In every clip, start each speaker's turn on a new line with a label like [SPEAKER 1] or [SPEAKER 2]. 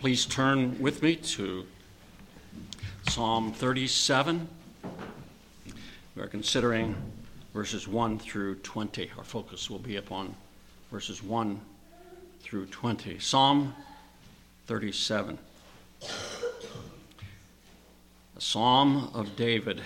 [SPEAKER 1] Please turn with me to Psalm 37. We're considering verses 1 through 20. Our focus will be upon verses 1 through 20. Psalm 37. A psalm of David.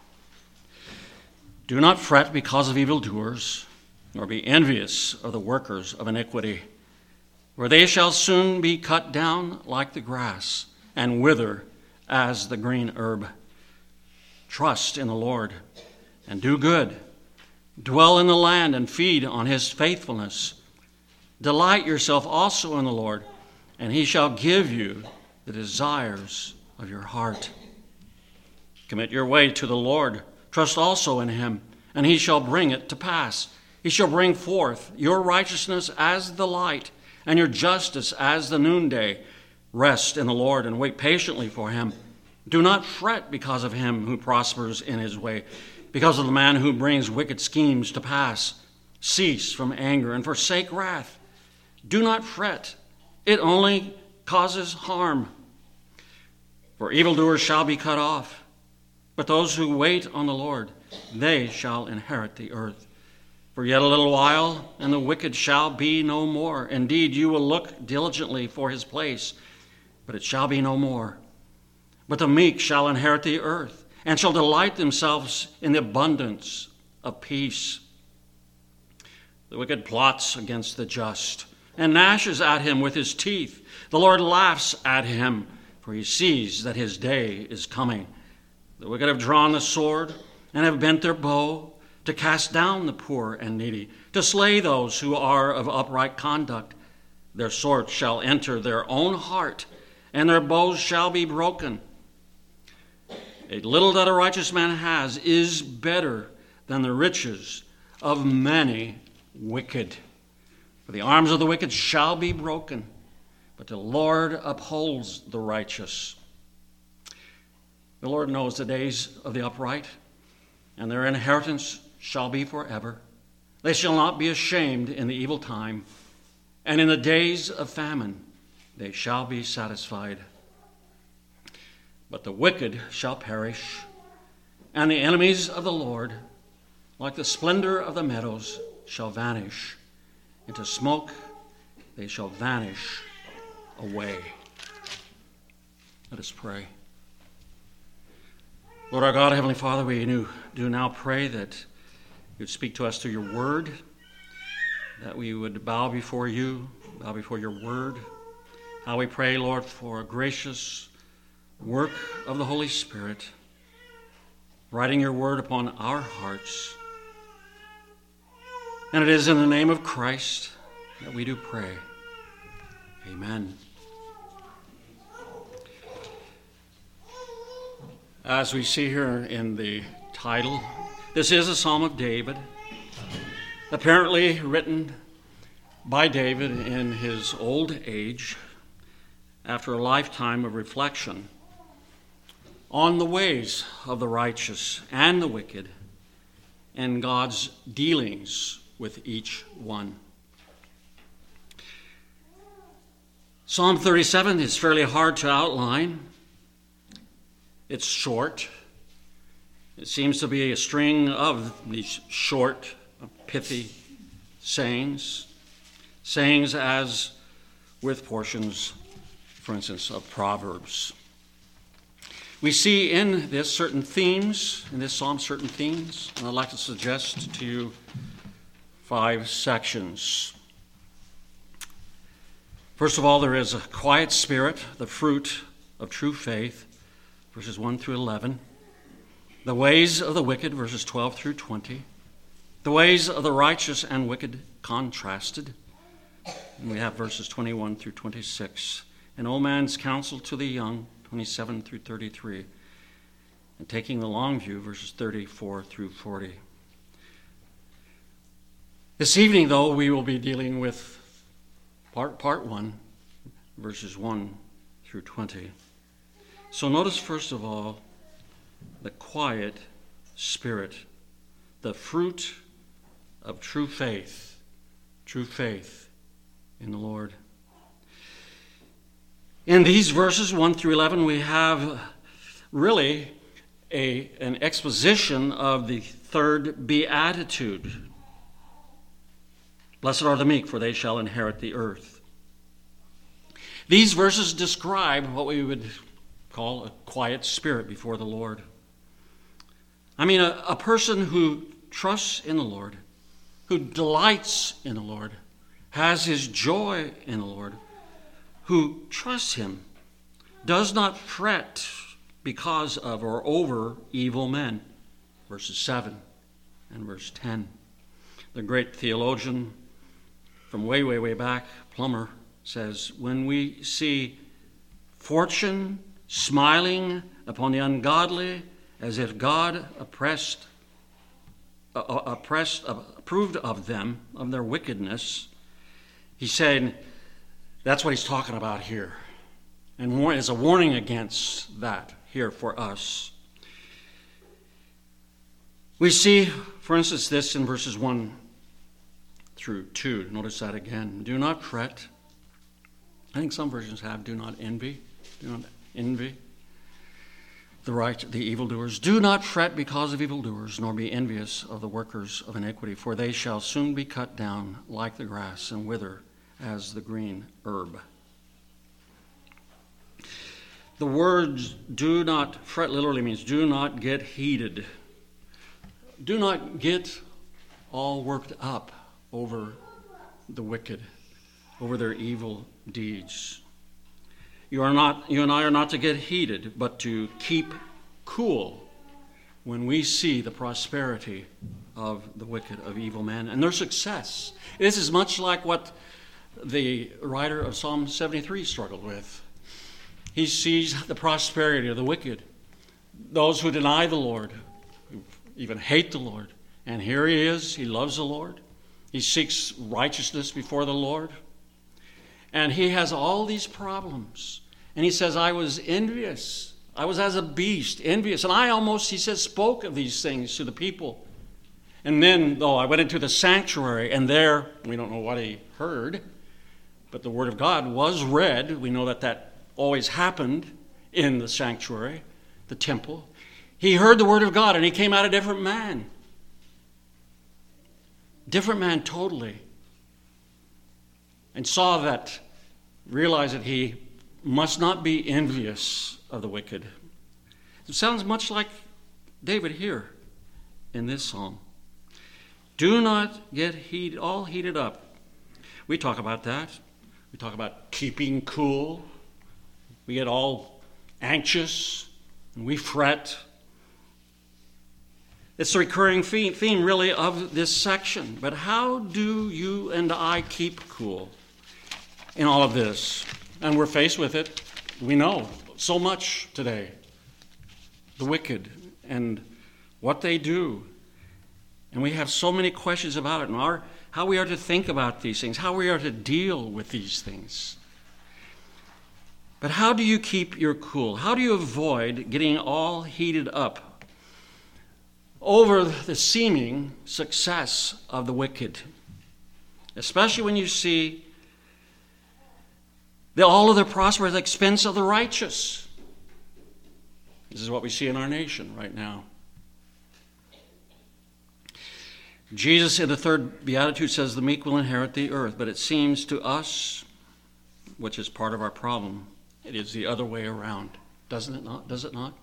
[SPEAKER 1] Do not fret because of evildoers, nor be envious of the workers of iniquity, for they shall soon be cut down like the grass and wither as the green herb. Trust in the Lord and do good. Dwell in the land and feed on his faithfulness. Delight yourself also in the Lord, and he shall give you the desires of your heart. Commit your way to the Lord. Trust also in him, and he shall bring it to pass. He shall bring forth your righteousness as the light, and your justice as the noonday. Rest in the Lord and wait patiently for him. Do not fret because of him who prospers in his way, because of the man who brings wicked schemes to pass. Cease from anger and forsake wrath. Do not fret. It only causes harm. For evildoers shall be cut off, but those who wait on the Lord, they shall inherit the earth. For yet a little while, and the wicked shall be no more. Indeed, you will look diligently for his place, but it shall be no more. But the meek shall inherit the earth, and shall delight themselves in the abundance of peace. The wicked plots against the just, and gnashes at him with his teeth. The Lord laughs at him, for he sees that his day is coming. The wicked have drawn the sword, and have bent their bow, to cast down the poor and needy, to slay those who are of upright conduct. Their sword shall enter their own heart, and their bows shall be broken. A little that a righteous man has is better than the riches of many wicked. For the arms of the wicked shall be broken, but the Lord upholds the righteous. The Lord knows the days of the upright, and their inheritance shall be forever. They shall not be ashamed in the evil time, and in the days of famine they shall be satisfied. But the wicked shall perish, and the enemies of the Lord, like the splendor of the meadows, shall vanish. Into smoke they shall vanish away. Let us pray. Lord our God, Heavenly Father, we do now pray that you would speak to us through your word, that we would bow before you, bow before your word. How we pray, Lord, for a gracious work of the Holy Spirit, writing your word upon our hearts. And it is in the name of Christ that we do pray. Amen. As we see here in the title, this is a Psalm of David, apparently written by David in his old age after a lifetime of reflection on the ways of the righteous and the wicked and God's dealings with each one. Psalm 37 is fairly hard to outline. It's short. It seems to be a string of these short, pithy sayings as with portions, for instance, of Proverbs. We see in this psalm certain themes, and I'd like to suggest to you 5 sections. First of all, there is a quiet spirit, the fruit of true faith, verses 1 through 11. The ways of the wicked, verses 12 through 20. The ways of the righteous and wicked contrasted. And we have verses 21 through 26. An old man's counsel to the young, 27 through 33. And taking the long view, verses 34 through 40. This evening, though, we will be dealing with part 1, verses 1 through 20. So notice, first of all, the quiet spirit, the fruit of true faith in the Lord. In these verses 1 through 11, we have really an exposition of the third beatitude. Blessed are the meek, for they shall inherit the earth. These verses describe what we would call a quiet spirit before the Lord. I mean, a person who trusts in the Lord, who delights in the Lord, has his joy in the Lord, who trusts him, does not fret because of or over evil men. Verses 7 and verse 10. The great theologian from way, way, way back, Plummer, says, when we see fortune smiling upon the ungodly as if God approved of them, of their wickedness, he's saying that's what he's talking about here. And is a warning against that here for us. We see, for instance, this in verses 1 through 2. Notice that again. Do not fret. I think some versions have do not envy. Do not envy the evildoers. Do not fret because of evildoers, nor be envious of the workers of iniquity, for they shall soon be cut down like the grass and wither as the green herb. The words do not fret literally means do not get heated. Do not get all worked up over the wicked, over their evil deeds. You and I are not to get heated, but to keep cool when we see the prosperity of the wicked, of evil men, and their success. This is much like what the writer of Psalm 73 struggled with. He sees the prosperity of the wicked, those who deny the Lord, who even hate the Lord. And here he is, he loves the Lord. He seeks righteousness before the Lord. And he has all these problems. And he says, I was envious. I was as a beast, envious. And I almost, he says, spoke of these things to the people. And then, though, I went into the sanctuary, and there, we don't know what he heard, but the word of God was read. We know that always happened in the sanctuary, the temple. He heard the word of God, and he came out a different man. Different man totally. And realized that he must not be envious of the wicked. It sounds much like David here in this psalm. Do not get all heated up. We talk about that. We talk about keeping cool. We get all anxious and we fret. It's the recurring theme really of this section. But how do you and I keep cool in all of this? And we're faced with it. We know so much today. The wicked and what they do. And we have so many questions about it and how we are to think about these things, how we are to deal with these things. But how do you keep your cool? How do you avoid getting all heated up over the seeming success of the wicked? Especially when you see all of their prosper at the expense of the righteous. This is what we see in our nation right now. Jesus in the third beatitude says the meek will inherit the earth, but it seems to us, which is part of our problem, it is the other way around. Doesn't it not? Does it not?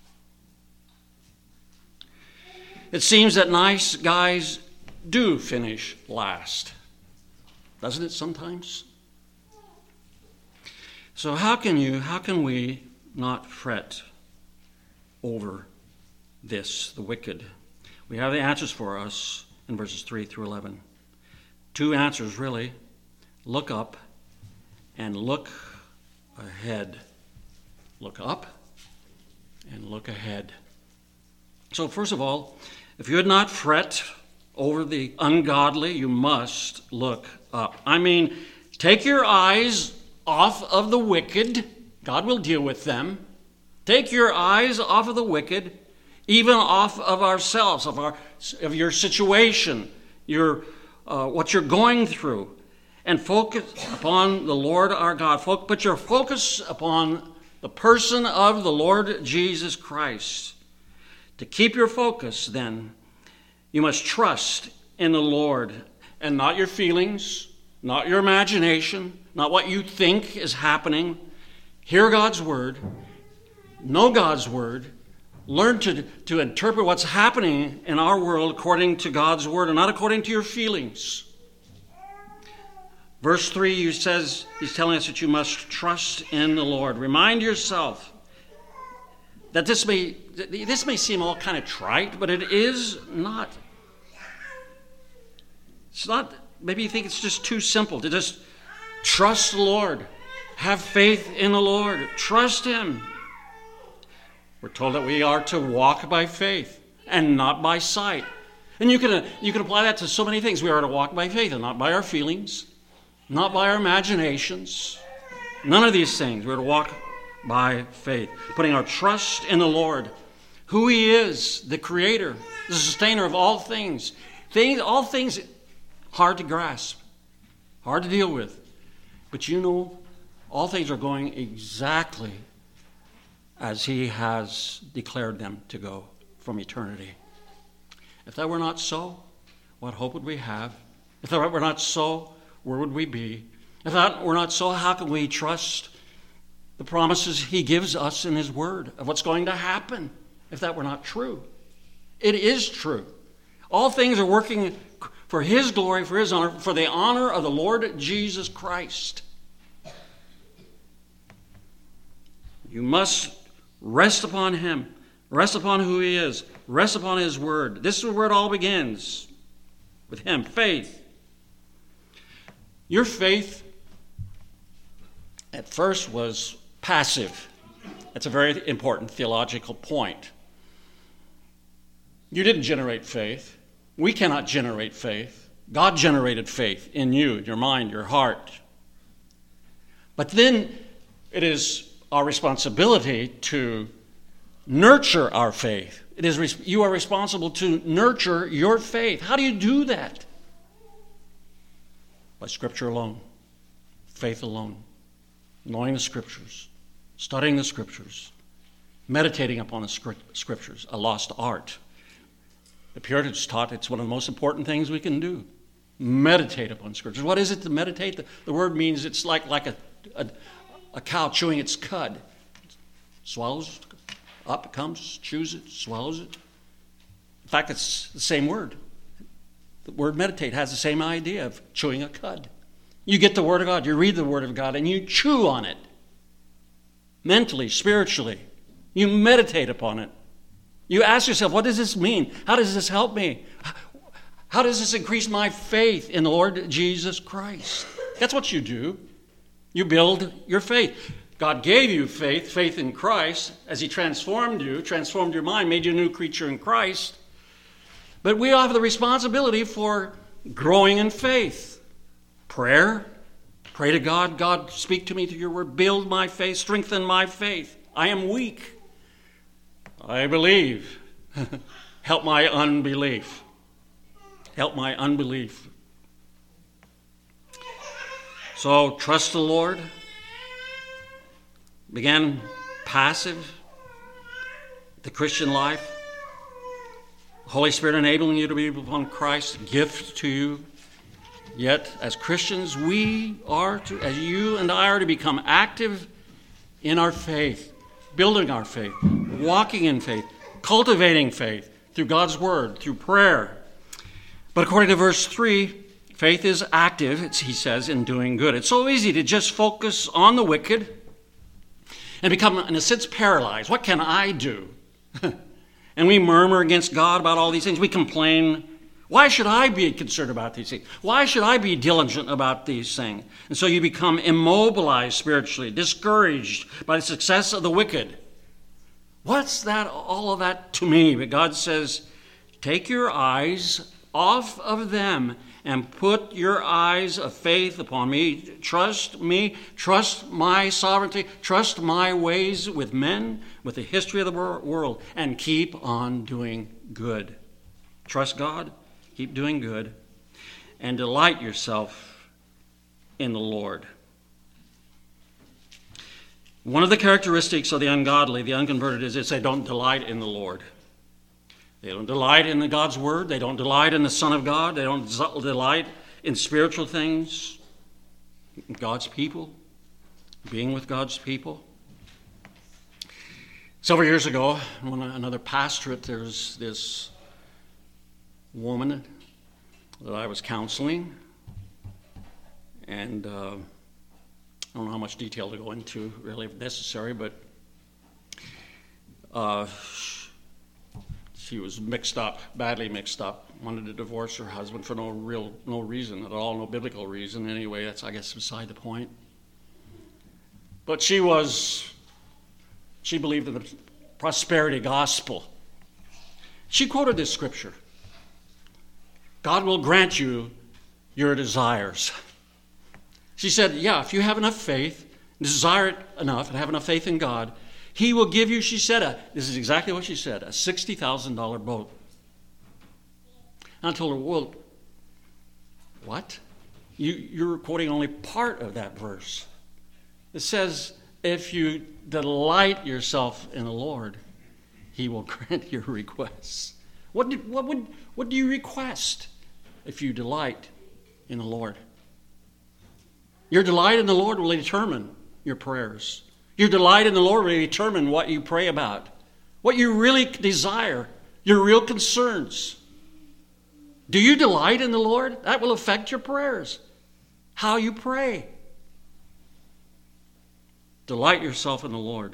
[SPEAKER 1] It seems that nice guys do finish last. Doesn't it sometimes? So how can we not fret over this, the wicked? We have the answers for us in verses 3 through 11. Two answers, really. Look up and look ahead. Look up and look ahead. So first of all, if you would not fret over the ungodly, you must look up. I mean, take your eyes off of the wicked. God will deal with them. Take your eyes off of the wicked, even off of ourselves, of your situation, what you're going through, and focus upon the Lord our God. Put your focus upon the person of the Lord Jesus Christ. To keep your focus, then, you must trust in the Lord and not your feelings, not your imagination, not what you think is happening. Hear God's word, know God's word, learn to interpret what's happening in our world according to God's word and not according to your feelings. Verse 3 he's telling us that you must trust in the Lord. Remind yourself that this may seem all kind of trite, but it is not. It's not, maybe you think it's just too simple to just trust the Lord. Have faith in the Lord. Trust Him. We're told that we are to walk by faith and not by sight. And you can apply that to so many things. We are to walk by faith and not by our feelings, not by our imaginations. None of these things. We're to walk by faith, putting our trust in the Lord, who He is, the Creator, the sustainer of all things. All things hard to grasp, hard to deal with. But you know, all things are going exactly as He has declared them to go from eternity. If that were not so, what hope would we have? If that were not so, where would we be? If that were not so, how can we trust the promises He gives us in His Word of what's going to happen? If that were not true. It is true. All things are working for His glory, for His honor, for the honor of the Lord Jesus Christ. You must rest upon Him. Rest upon who He is. Rest upon His Word. This is where it all begins. With Him. Faith. Your faith at first was passive. That's a very important theological point. You didn't generate faith. We cannot generate faith. God generated faith in you, your mind, your heart. But then it is our responsibility to nurture our faith. You are responsible to nurture your faith. How do you do that? By Scripture alone, faith alone, knowing the Scriptures, studying the Scriptures, meditating upon the Scriptures, a lost art. The Puritans taught it's one of the most important things we can do. Meditate upon Scriptures. What is it to meditate? The word means it's like a cow chewing its cud. Swallows, up it comes, chews it, swallows it. In fact, it's the same word. The word meditate has the same idea of chewing a cud. You get the Word of God, you read the Word of God, and you chew on it. Mentally, spiritually. You meditate upon it. You ask yourself, what does this mean? How does this help me? How does this increase my faith in the Lord Jesus Christ? That's what you do. You build your faith. God gave you faith in Christ, as He transformed you, transformed your mind, made you a new creature in Christ. But we have the responsibility for growing in faith. Prayer. Pray to God. God, speak to me through your word. Build my faith. Strengthen my faith. I am weak. I believe. Help my unbelief. Help my unbelief. So trust the Lord. Begin passive. The Christian life. Holy Spirit enabling you to be upon Christ's gift to you. Yet, as Christians, we are to, as you and I are to become active in our faith, building our faith, walking in faith, cultivating faith through God's Word, through prayer. But according to verse 3, faith is active, he says, in doing good. It's so easy to just focus on the wicked and become, in a sense, paralyzed. What can I do? And we murmur against God about all these things. We complain. Why should I be concerned about these things? Why should I be diligent about these things? And so you become immobilized spiritually, discouraged by the success of the wicked. What's that? All of that to me? But God says, take your eyes off of them and put your eyes of faith upon me. Trust my sovereignty, trust my ways with men, with the history of the world, and keep on doing good. Trust God, keep doing good, and delight yourself in the Lord. One of the characteristics of the ungodly, the unconverted, is they don't delight in the Lord. They don't delight in God's word. They don't delight in the Son of God. They don't delight in spiritual things, God's people, being with God's people. Several years ago, on another pastorate, there's this woman that I was counseling, and I don't know how much detail to go into, really, if necessary, but she was mixed up, badly mixed up, wanted to divorce her husband for no reason at all, no biblical reason. Anyway, that's, I guess, beside the point. But she believed in the prosperity gospel. She quoted this scripture: God will grant you your desires. She said, yeah, if you have enough faith, desire it enough, and have enough faith in God, He will give you, she said, this is exactly what she said, a $60,000 boat. And I told her, well, what? You're quoting only part of that verse. It says, if you delight yourself in the Lord, He will grant your requests. What do you request if you delight in the Lord? Your delight in the Lord will determine your prayers. Your delight in the Lord will determine what you pray about, what you really desire, your real concerns. Do you delight in the Lord? That will affect your prayers, how you pray. Delight yourself in the Lord.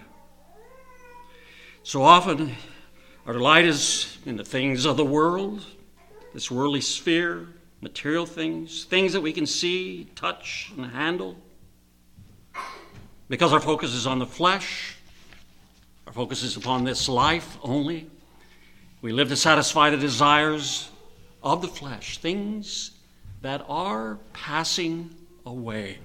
[SPEAKER 1] So often, our delight is in the things of the world, this worldly sphere, material things, things that we can see, touch, and handle. Because our focus is on the flesh, our focus is upon this life only. We live to satisfy the desires of the flesh, things that are passing away.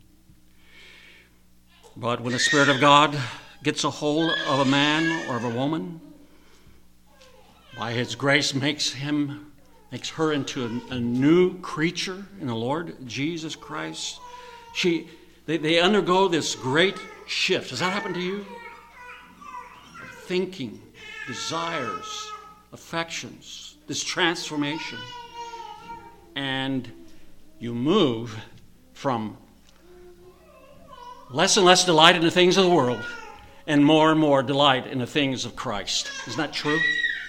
[SPEAKER 1] But when the Spirit of God gets a hold of a man or of a woman, by His grace makes her into a new creature in the Lord Jesus Christ, they undergo this great shift. Does that happen to you? Thinking, desires, affections, this transformation. And you move from less and less delight in the things of the world and more delight in the things of Christ. Isn't that true?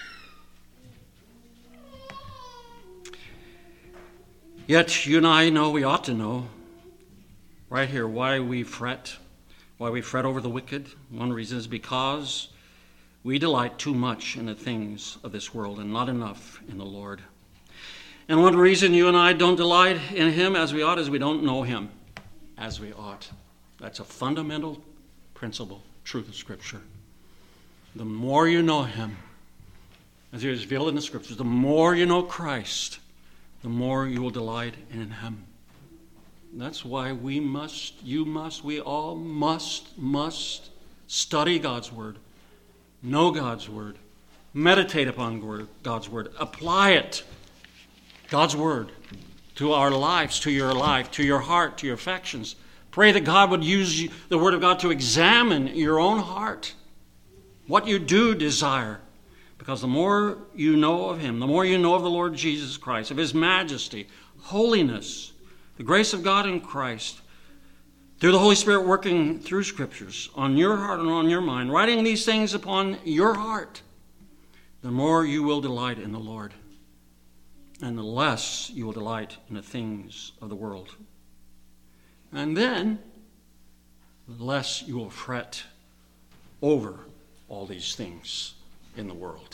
[SPEAKER 1] Yet you and I know, we ought to know, right here, why we fret over the wicked. One reason is because we delight too much in the things of this world and not enough in the Lord. And one reason you and I don't delight in Him as we ought is we don't know Him as we ought. That's a fundamental principle, truth of Scripture. The more you know Him, as He is revealed in the Scriptures, the more you know Christ, the more you will delight in Him. That's why we all must study God's Word, know God's Word, meditate upon God's Word, apply it, God's Word, to our lives, to your life, to your heart, to your affections. Pray that God would use the Word of God to examine your own heart, what you do desire. Because the more you know of Him, the more you know of the Lord Jesus Christ, of His majesty, holiness, the grace of God in Christ, through the Holy Spirit working through Scriptures on your heart and on your mind, writing these things upon your heart, the more you will delight in the Lord, and the less you will delight in the things of the world. And then, the less you will fret over all these things in the world.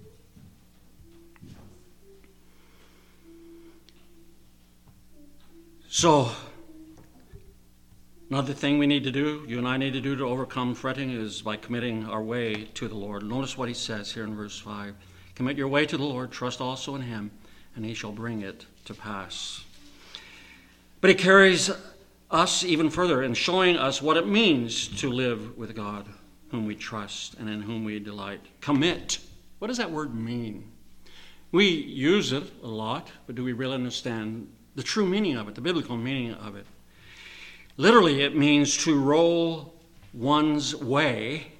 [SPEAKER 1] So, another thing we need to do, you and I need to do to overcome fretting, is by committing our way to the Lord. Notice what He says here in verse 5. Commit your way to the Lord, trust also in Him, and He shall bring it to pass. But He carries us even further in showing us what it means to live with God, whom we trust and in whom we delight. Commit. What does that word mean? We use it a lot, but do we really understand the true meaning of it, the biblical meaning of it? Literally, it means to roll one's way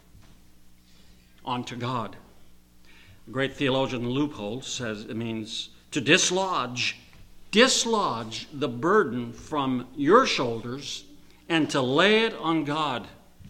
[SPEAKER 1] onto God. The great theologian Leupold says it means to dislodge the burden from your shoulders and to lay it on God.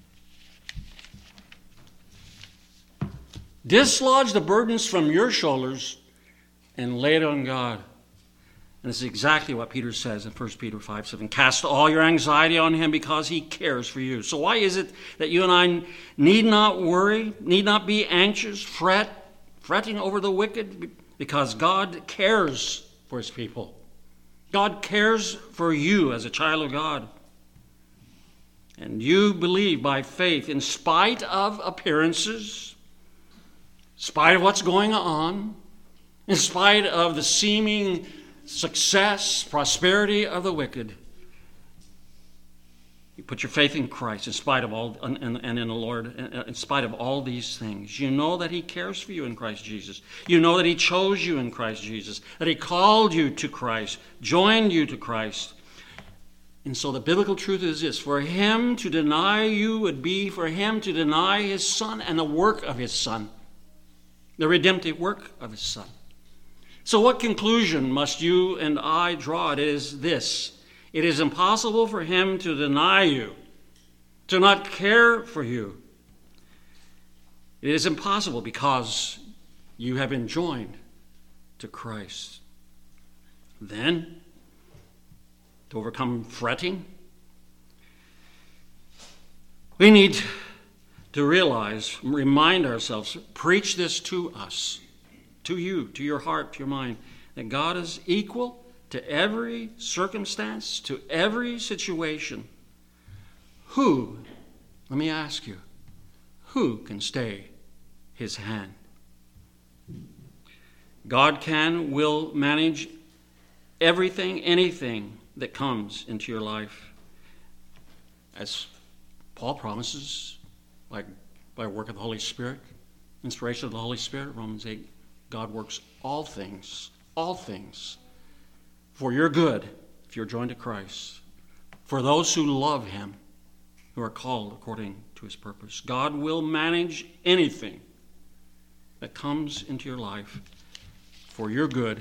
[SPEAKER 1] Dislodge the burdens from your shoulders and lay it on God. And this is exactly what Peter says in 1 Peter 5:7. Cast all your anxiety on him because he cares for you. So why is it that you and I need not worry, need not be anxious, fretting over the wicked? Because God cares for his people. God cares for you as a child of God. And you believe by faith in spite of appearances, in spite of what's going on, in spite of the seeming success, prosperity of the wicked. You put your faith in Christ in spite of all, and in the Lord, in spite of all these things. You know that he cares for you in Christ Jesus. You know that he chose you in Christ Jesus, that he called you to Christ, joined you to Christ. And so the biblical truth is this: for him to deny you would be for him to deny his Son and the work of his Son, the redemptive work of his Son. So what conclusion must you and I draw? It is this: it is impossible for him to deny you, to not care for you. It is impossible because you have been joined to Christ. Then, to overcome fretting, we need to realize, remind ourselves, preach this to us, to you, to your heart, to your mind, that God is equal to every circumstance, to every situation. Who, let me ask you, who can stay his hand? God will manage everything, anything that comes into your life. As Paul promises, by work of the Holy Spirit, inspiration of the Holy Spirit, Romans 8, God works all things for your good if you're joined to Christ, for those who love him, who are called according to his purpose. God will manage anything that comes into your life for your good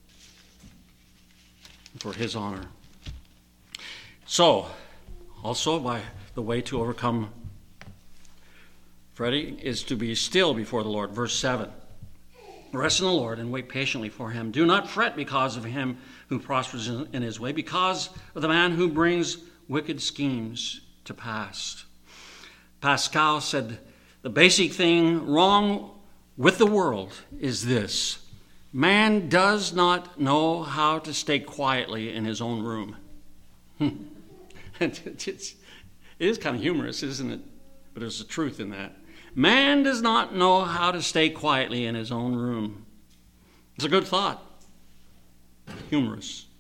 [SPEAKER 1] and for his honor. So, also by the way to overcome fretting is to be still before the Lord. Verse 7. Rest in the Lord and wait patiently for him. Do not fret because of him who prospers in his way, because of the man who brings wicked schemes to pass. Pascal said the basic thing wrong with the world is this: man does not know how to stay quietly in his own room. It is kind of humorous, isn't it? But there's the truth in that. Man does not know how to stay quietly in his own room. It's a good thought. Humorous.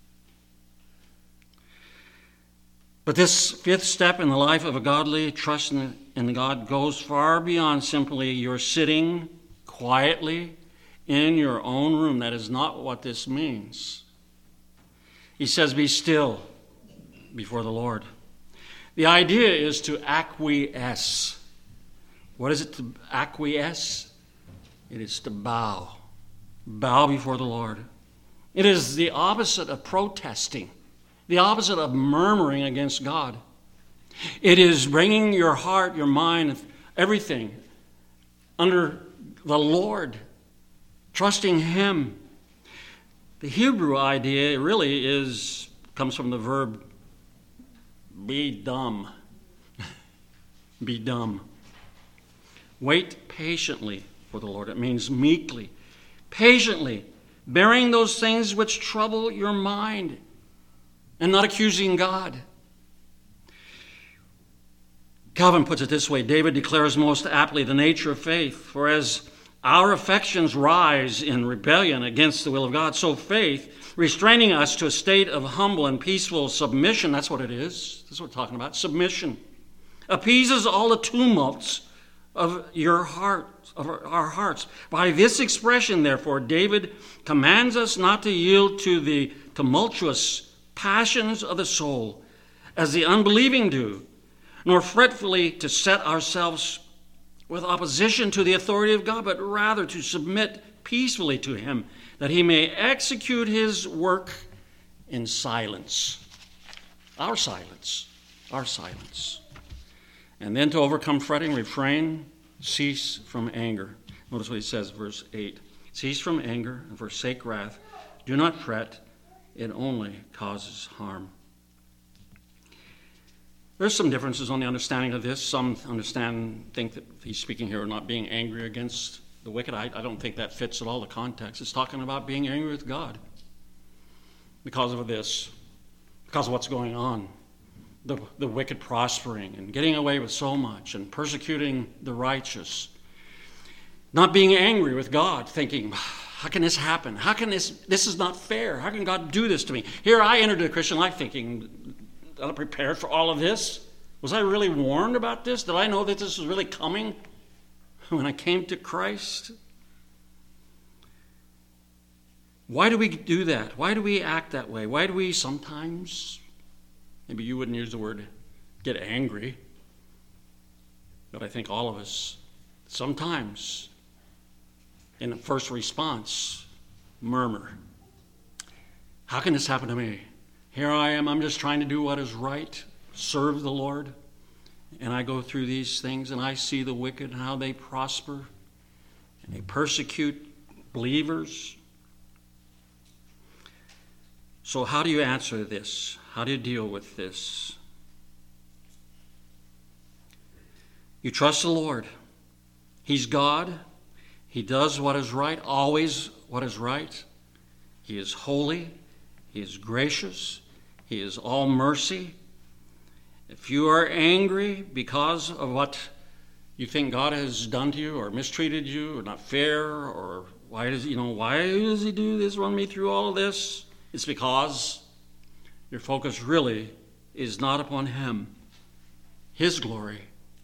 [SPEAKER 1] But this fifth step in the life of a godly trust in God goes far beyond simply your sitting quietly in your own room. That is not what this means. He says, be still before the Lord. The idea is to acquiesce. What is it to acquiesce? It is to bow. Bow before the Lord. It is the opposite of protesting, the opposite of murmuring against God. It is bringing your heart, your mind, everything under the Lord, trusting him. The Hebrew idea really comes from the verb be dumb. Be dumb. Wait patiently for the Lord. It means meekly, patiently, bearing those things which trouble your mind and not accusing God. Calvin puts it this way: David declares most aptly the nature of faith. For as our affections rise in rebellion against the will of God, so faith, restraining us to a state of humble and peaceful submission, that's what it is. That's what we're talking about, submission, appeases all the tumults of your heart, of our hearts. By this expression, therefore, David commands us not to yield to the tumultuous passions of the soul, as the unbelieving do, nor fretfully to set ourselves with opposition to the authority of God, but rather to submit peacefully to him, that he may execute his work in silence. Our silence. Our silence. And then to overcome fretting, refrain, cease from anger. Notice what he says, verse 8. Cease from anger and forsake wrath. Do not fret. It only causes harm. There's some differences on the understanding of this. Some think that he's speaking here of not being angry against the wicked. I don't think that fits at all the context. It's talking about being angry with God because of this, because of what's going on. The wicked prospering and getting away with so much and persecuting the righteous. Not being angry with God, thinking, how can this happen? How can this is not fair. How can God do this to me? Here I entered the Christian life thinking, am I prepared for all of this? Was I really warned about this? Did I know that this was really coming when I came to Christ? Why do we do that? Why do we act that way? Why do we sometimes, maybe you wouldn't use the word get angry, but I think all of us sometimes in the first response murmur. How can this happen to me? Here I am, I'm just trying to do what is right, serve the Lord, and I go through these things and I see the wicked and how they prosper and they persecute believers. So how do you answer this? How do you deal with this? You trust the Lord. He's God. He does what is right, always what is right. He is holy. He is gracious. He is all mercy. If you are angry because of what you think God has done to you or mistreated you or not fair or why does he do this, run me through all of this? It's because your focus really is not upon him, his glory,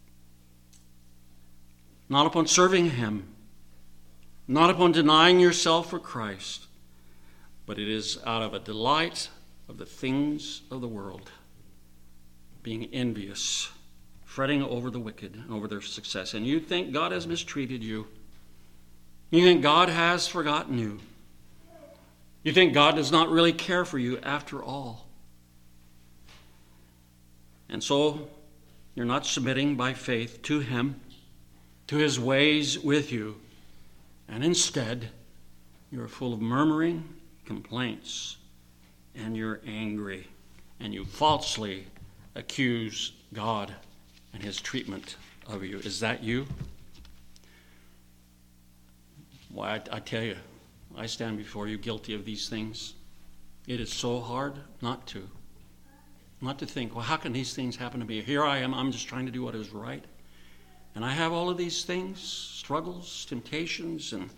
[SPEAKER 1] not upon serving him, not upon denying yourself for Christ, but it is out of a delight of the things of the world, being envious, fretting over the wicked and over their success. And you think God has mistreated you. You think God has forgotten you. You think God does not really care for you after all. And so you're not submitting by faith to him, to his ways with you. And instead, you're full of murmuring, complaints, and you're angry. And you falsely accuse God and his treatment of you. Is that you? Why, I tell you, I stand before you guilty of these things. It is so hard not to think, well, how can these things happen to me? Here I am, I'm just trying to do what is right. And I have all of these things, struggles, temptations, and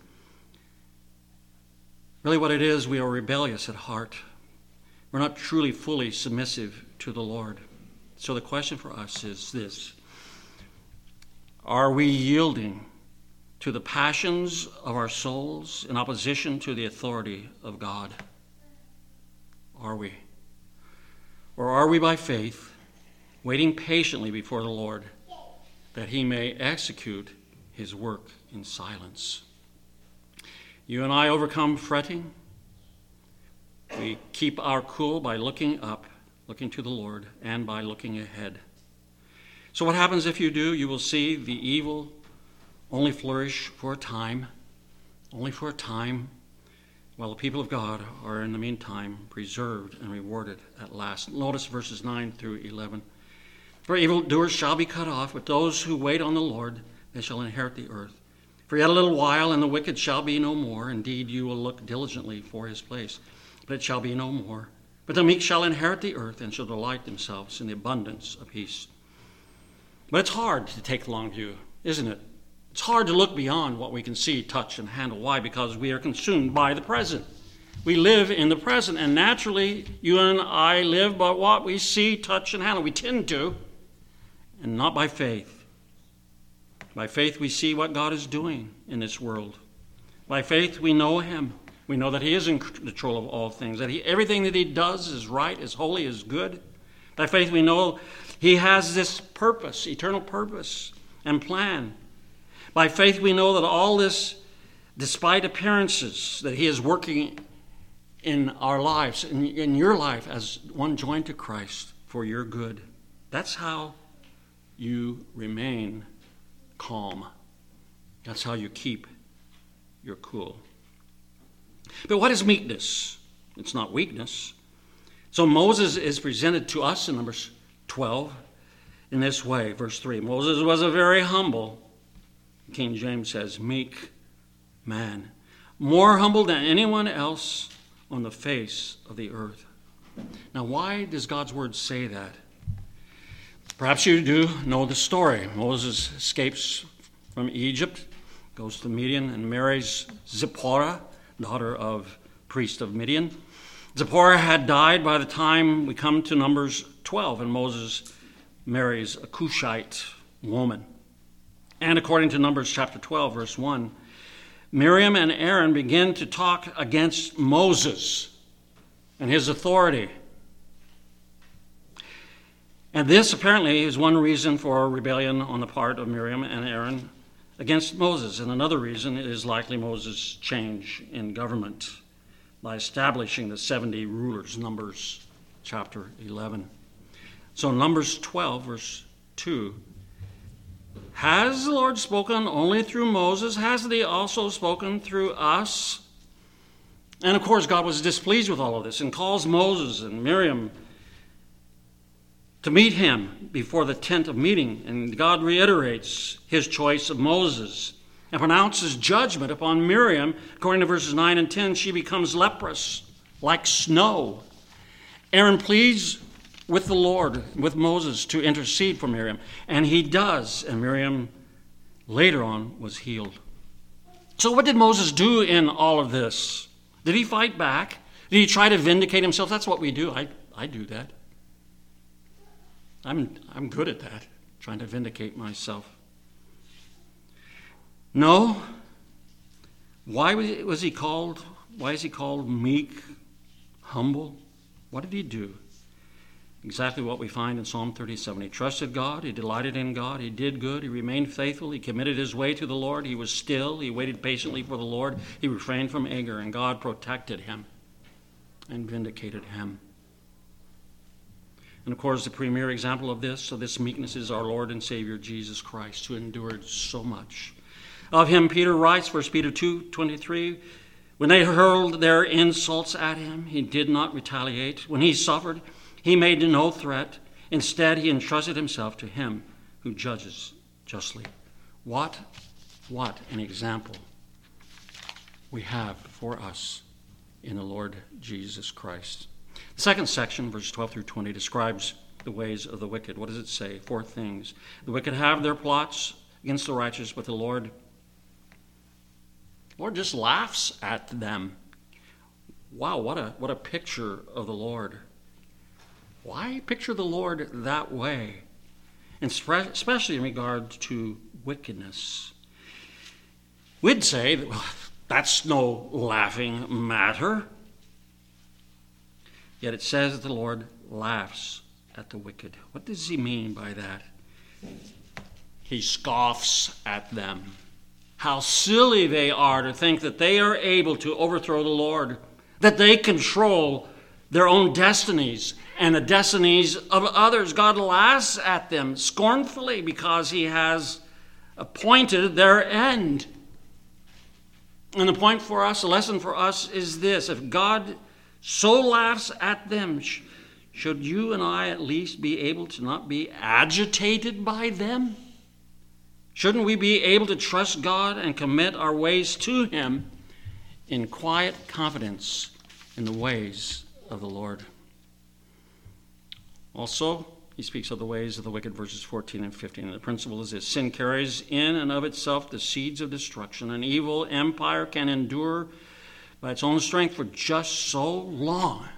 [SPEAKER 1] really what it is, we are rebellious at heart. We're not truly fully submissive to the Lord. So the question for us is this: are we yielding to the passions of our souls in opposition to the authority of God? Are we? Or are we by faith waiting patiently before the Lord that he may execute his work in silence? You and I overcome fretting. We keep our cool by looking up, looking to the Lord, and by looking ahead. So what happens if you do? You will see the evil only flourish for a time, while the people of God are in the meantime preserved and rewarded at last. Notice verses 9 through 11. For evildoers shall be cut off, but those who wait on the Lord, they shall inherit the earth. For yet a little while, and the wicked shall be no more. Indeed, you will look diligently for his place, but it shall be no more. But the meek shall inherit the earth, and shall delight themselves in the abundance of peace. But it's hard to take the long view, isn't it? It's hard to look beyond what we can see, touch, and handle. Why? Because we are consumed by the present. We live in the present, and naturally, you and I live by what we see, touch, and handle. We tend to, and not by faith. By faith, we see what God is doing in this world. By faith, we know him. We know that he is in control of all things, that everything that he does is right, is holy, is good. By faith we know he has this purpose, eternal purpose and plan. By faith we know that all this, despite appearances, that he is working in our lives, in your life as one joined to Christ for your good. That's how you remain calm. That's how you keep your cool. But what is meekness? It's not weakness. So Moses is presented to us in Numbers 12 in this way. Verse 3, Moses was a very humble, King James says, meek man, more humble than anyone else on the face of the earth. Now, why does God's word say that? Perhaps you do know the story. Moses escapes from Egypt, goes to Midian, and marries Zipporah, daughter of priest of Midian. Zipporah had died by the time we come to Numbers 12, and Moses marries a Cushite woman. And according to Numbers chapter 12, verse 1, Miriam and Aaron begin to talk against Moses and his authority. And this apparently is one reason for rebellion on the part of Miriam and Aaron against Moses. And another reason is likely Moses' change in government by establishing the 70 rulers, Numbers chapter 11. So Numbers 12, verse 2, has the Lord spoken only through Moses? Hasn't he also spoken through us? And of course, God was displeased with all of this and calls Moses and Miriam to meet him before the tent of meeting. And God reiterates his choice of Moses and pronounces judgment upon Miriam. According to verses 9 and 10, she becomes leprous like snow. Aaron pleads with the Lord, with Moses, to intercede for Miriam. And he does. And Miriam later on was healed. So what did Moses do in all of this? Did he fight back? Did he try to vindicate himself? That's what we do. I do that. I'm good at that, trying to vindicate myself. No. Why was he called? Why is he called meek, humble? What did he do? Exactly what we find in Psalm 37. He trusted God. He delighted in God. He did good. He remained faithful. He committed his way to the Lord. He was still. He waited patiently for the Lord. He refrained from anger, and God protected him and vindicated him. And of course, the premier example of this meekness is our Lord and Savior, Jesus Christ, who endured so much. Of him, Peter writes, 1 Peter 2:23, when they hurled their insults at him, he did not retaliate. When he suffered, he made no threat. Instead, he entrusted himself to him who judges justly. What an example we have for us in the Lord Jesus Christ. The second section, verses 12 through 20, describes the ways of the wicked. What does it say? 4 things. The wicked have their plots against the righteous, but the Lord just laughs at them. Wow, what a picture of the Lord. Why picture the Lord that way? And especially in regard to wickedness. We'd say, well, that's no laughing matter. Yet it says that the Lord laughs at the wicked. What does he mean by that? He scoffs at them. How silly they are to think that they are able to overthrow the Lord, that they control their own destinies and the destinies of others. God laughs at them scornfully because he has appointed their end. And the point for us, the lesson for us is this: if God so laughs at them, should you and I at least be able to not be agitated by them? Shouldn't we be able to trust God and commit our ways to him in quiet confidence in the ways of the Lord? Also, he speaks of the ways of the wicked, verses 14 and 15. And the principle is this: sin carries in and of itself the seeds of destruction. An evil empire can endure by its own strength for just so long.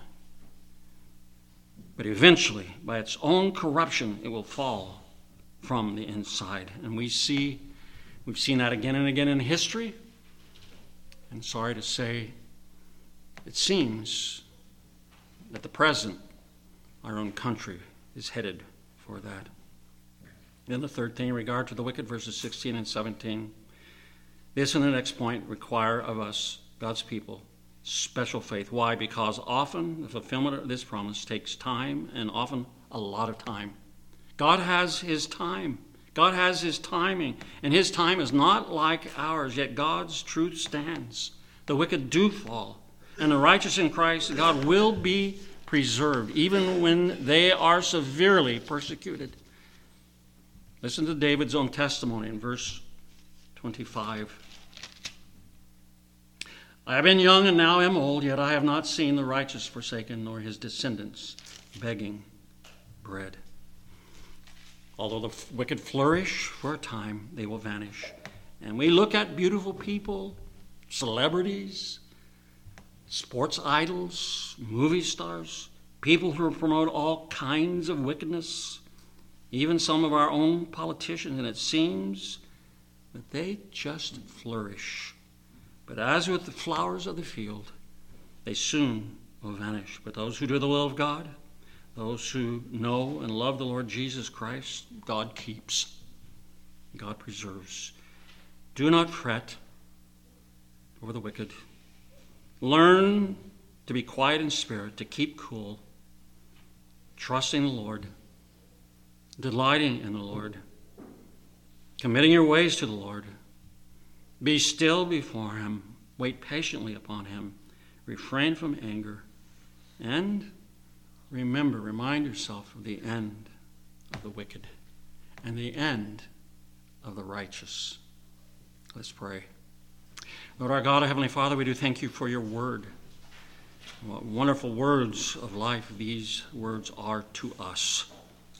[SPEAKER 1] But eventually, by its own corruption, it will fall from the inside. And we've seen that again and again in history. And sorry to say, it seems that the present, our own country, is headed for that. Then the third thing in regard to the wicked, verses 16 and 17. This and the next point require of us, God's people, special faith. Why? Because often the fulfillment of this promise takes time, and often a lot of time. God has his time. God has his timing, and his time is not like ours, yet God's truth stands. The wicked do fall, and the righteous in Christ, God will be preserved, even when they are severely persecuted. Listen to David's own testimony in verse 25. I have been young and now am old, yet I have not seen the righteous forsaken, nor his descendants begging bread. Although the wicked flourish for a time, they will vanish. And we look at beautiful people, celebrities, sports idols, movie stars, people who promote all kinds of wickedness, even some of our own politicians, and it seems that they just flourish. But as with the flowers of the field, they soon will vanish. But those who do the will of God, those who know and love the Lord Jesus Christ, God keeps, God preserves. Do not fret over the wicked. Learn to be quiet in spirit, to keep cool, trusting the Lord, delighting in the Lord, committing your ways to the Lord. Be still before him, wait patiently upon him, refrain from anger, and remind yourself of the end of the wicked and the end of the righteous. Let's pray. Lord our God, our Heavenly Father, we do thank you for your word. What wonderful words of life these words are to us.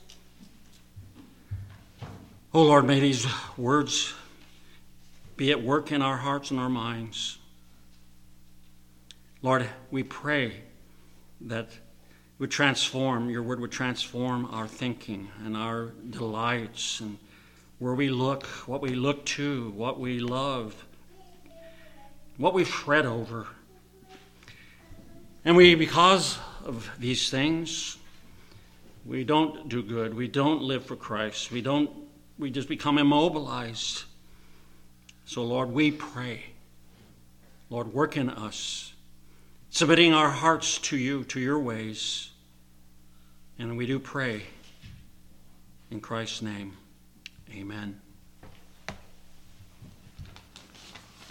[SPEAKER 1] Oh Lord, may these words be at work in our hearts and our minds. Lord, we pray that your word would transform our thinking and our delights and where we look, what we look to, what we love, what we fret over. And because of these things, we don't do good. We don't live for Christ. We just become immobilized. So Lord, we pray. Lord, work in us, submitting our hearts to you, to your ways. And we do pray in Christ's name. Amen.